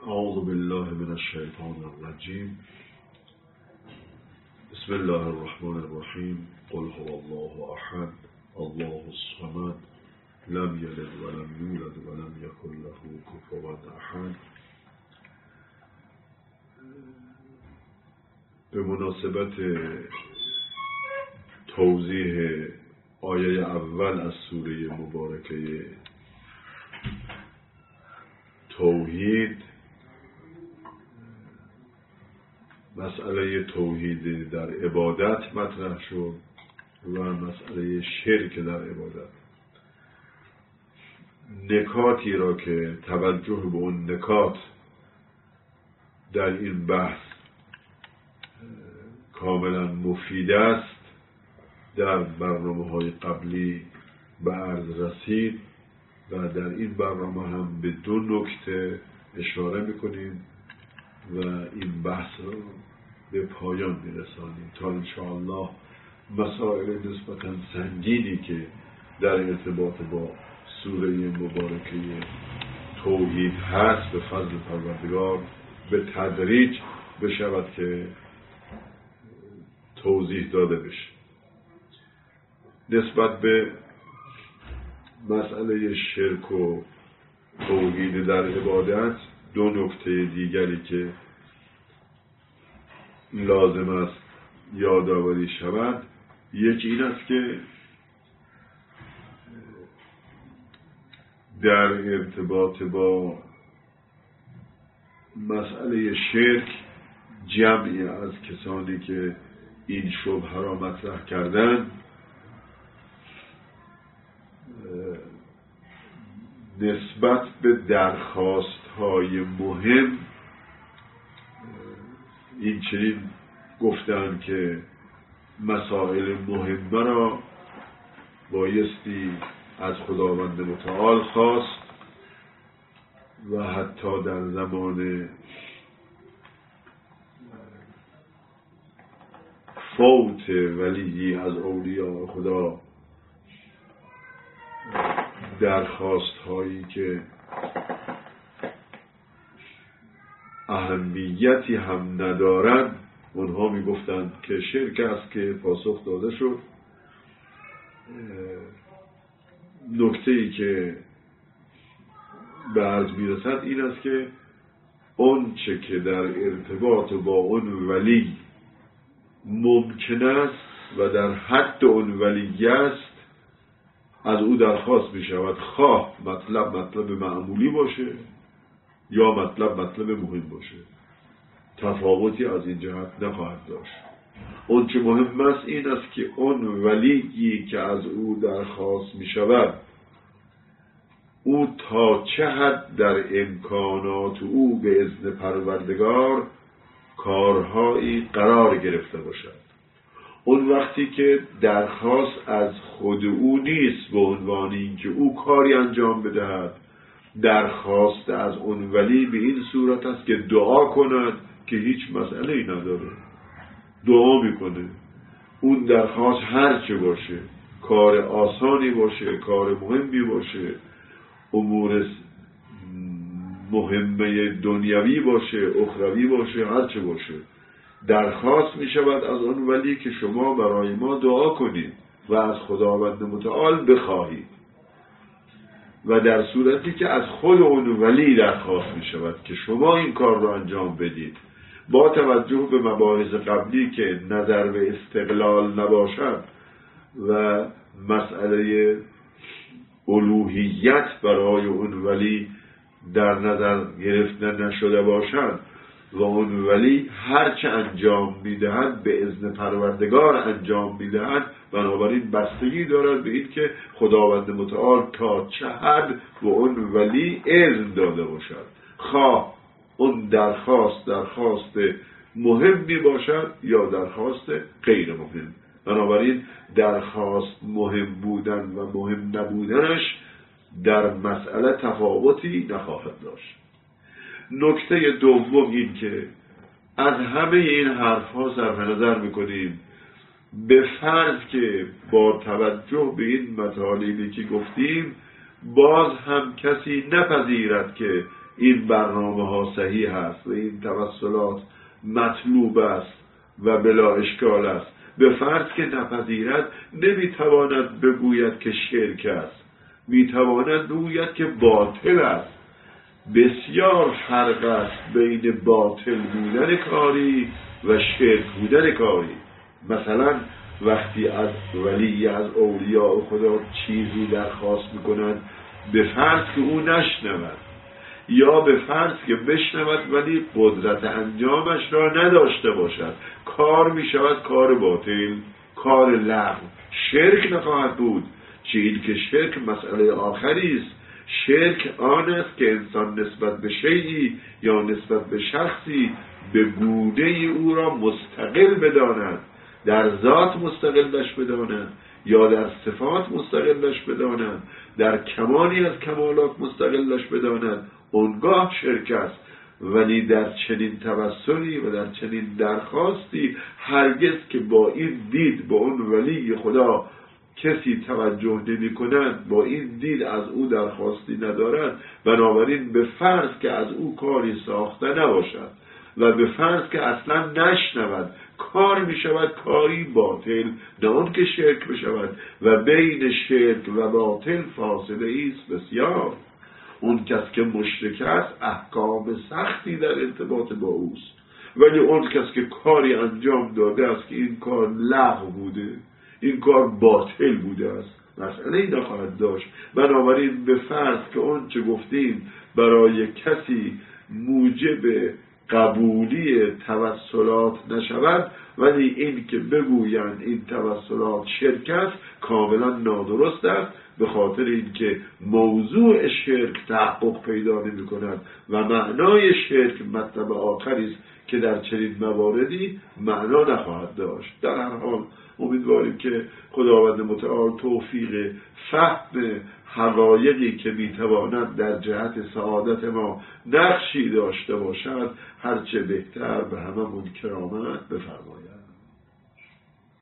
اعوذ بالله من الشیطان الرجیم. بسم الله الرحمن الرحیم. قل هو الله احد الله الصمد لم یلد ولم یولد ولم یکن له کفوا احد. به مناسبت توضیح آیه اول از سوره مبارکه توحید، مسئله توحید در عبادت مطرح شد و مسئله شرک در عبادت. نکاتی را که توجه به اون نکات در این بحث کاملا مفید است در برنامه‌های قبلی به عرض رسید و در این برنامه هم به دو نکته اشاره میکنیم و این بحث رو به پایان میرسانیم تا انشاءالله مسائل نسبتاً سنگینی که در ارتباط با سوره مبارکه توحید هست به فضل پروردگار به تدریج بشود که توضیح داده بشه. نسبت به مسئله شرک و توحید در عبادت دو نکته دیگری که لازم است یادآوری شود، یکی این است که در ارتباط با مسئله شرک جمعی از کسانی که این شبهه را مطرح کردند نسبت به درخواست‌های مهم این چنین گفتند که مسائل مهمه را بایستی از خداوند متعال خواست و حتی در زمان فوت ولی از اولیاء خدا درخواست هایی که اهمیتی هم ندارند اونها می گفتند که شرک است که پاسخ داده شد. نکته ای که به عرض می رسد این است که اون چه که در ارتباط با اون ولی ممکن است و در حد اون ولی است از او درخواست می شود، خواه مطلب معمولی باشه یا مطلب مهم باشه، تفاوتی از این جهت نخواهد داشت. اون چه مهم است این است که اون ولیی که از او درخواست می شود او تا چه حد در امکانات او به اذن پروردگار کارهایی قرار گرفته باشد. اون وقتی که درخواست از خود او نیست به عنوان اینکه او کاری انجام بدهد، درخواست از اون ولی به این صورت است که دعا کند که هیچ مسئله‌ای نداره، دعا میکنه. اون درخواست هرچه باشه، کار آسانی باشه، کار مهمی باشه، امور مهمه دنیوی باشه، اخروی باشه، هرچه باشه، درخواست می شود از اون ولی که شما برای ما دعا کنید و از خداوند متعال بخواهید. و در صورتی که از خود اون ولی درخواست می شود که شما این کار رو انجام بدید، با توجه به مباحث قبلی که نظر به استقلال نباشد و مسئله الوهیت برای اون ولی در نظر گرفته نشده باشد و اون ولی هرچه انجام میدهد به اذن پروردگار انجام میدهد، بنابراین بستگی دارد به این که خداوند متعال تا چه حد به اون ولی اذن داده باشد، خواه اون درخواست مهمی باشد یا درخواست غیر مهم. بنابراین درخواست مهم بودن و مهم نبودنش در مسئله تفاوتی نخواهد داشت. نکته دوم این که از همه این حرفها صرف نظر میکنیم به فرض که با توجه به این مطالبی که گفتیم باز هم کسی نپذیرد که این برنامه ها صحیح هست و این توسلات مطلوب است و بلا اشکال است، به فرض که نپذیرد نمیتواند بگوید که شرک است، میتواند بگوید که باطل است. بسیار فرق است بین باطل بودن کاری و شرک بودن کاری. مثلا وقتی از ولی از اولیاء خدا چیزی درخواست میکنند، به فرض که او نشنود یا به فرض که بشنود ولی قدرت انجامش را نداشته باشد، کار میشود کار باطل، کار لغو، شرک نخواهد بود. چیزی که شرک مسئله آخری است. شرک آن است که انسان نسبت به شیئی یا نسبت به شخصی به گونه او را مستقل بداند، در ذات مستقلش بداند یا در صفات مستقلش بداند، در کمالی از کمالات مستقلش بداند، اونگاه شرک است. ولی در چنین توسلی و در چنین درخواستی هرگز که با این دید با اون ولی خدا کسی توجه نمی کند، با این دید از او درخواستی ندارد، بنابراین به فرض که از او کاری ساخته نباشد و به فرض که اصلا نشنود، کار می شود کاری باطل، نه اون که شرک بشود. و بین شرک و باطل فاصله ایست بسیار. اون کس که مشرک است احکام سختی در ارتباط با اوست، ولی اون کس که کاری انجام داده است که این کار لغو بوده، این کار باطل بوده است، مسئله ای نخواهد داشت. بنابراین به فرض که اون چه گفتیم برای کسی موجب قبولی توسلات نشود، ولی این که بگویند این توسلات شرک است کاملا نادرست است، به خاطر اینکه موضوع شرک تحقق پیدا نمی کند و معنای شرک مطلب آخری است که در چنین مواردی معنا نخواهد داشت. در هر حال امیدواریم که خداوند متعال توفیق فهم حقایقی که میتواند در جهت سعادت ما نقشی داشته باشد هرچه بهتر به هممون کرامت بفرماید.